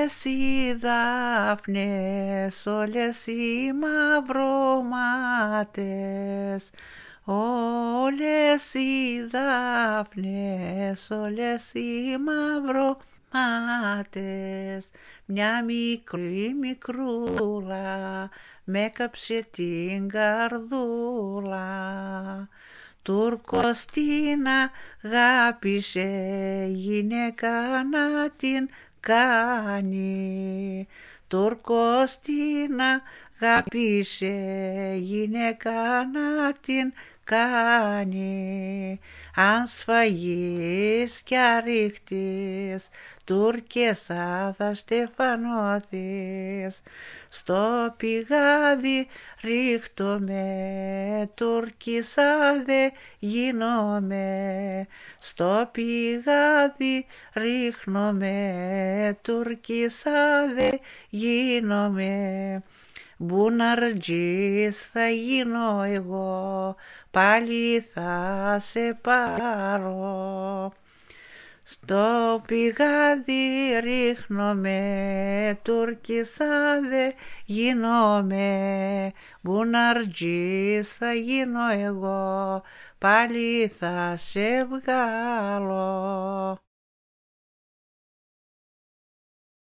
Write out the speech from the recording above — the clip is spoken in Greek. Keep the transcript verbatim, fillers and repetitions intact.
Όλες οι δάφνες, όλες οι μαυρομάτες, όλες οι δάφνες, όλες οι μαυρομάτες, μια μικρή μικρούλα με κάψε την καρδούλα. Τούρκος την αγάπησε, γυναίκα να την κάνει. Τούρκος την αγάπησε, γυναίκα να την κάνει. Αν σφαγείς κι αρίχτης, Τούρκεσσα θα στεφανώθεις. Στο πηγάδι ρίχτομαι, Τούρκισσα δε γίνομαι. Στο πηγάδι ρίχνομαι, Τούρκισσα δε γίνομαι. Μπουναρτζής θα γίνω εγώ, πάλι θα σε πάρω. Στο πηγάδι ρίχνομαι, Τούρκισσα δε γίνομαι. Μπουναρτζής θα γίνω εγώ, πάλι θα σε βγάλω.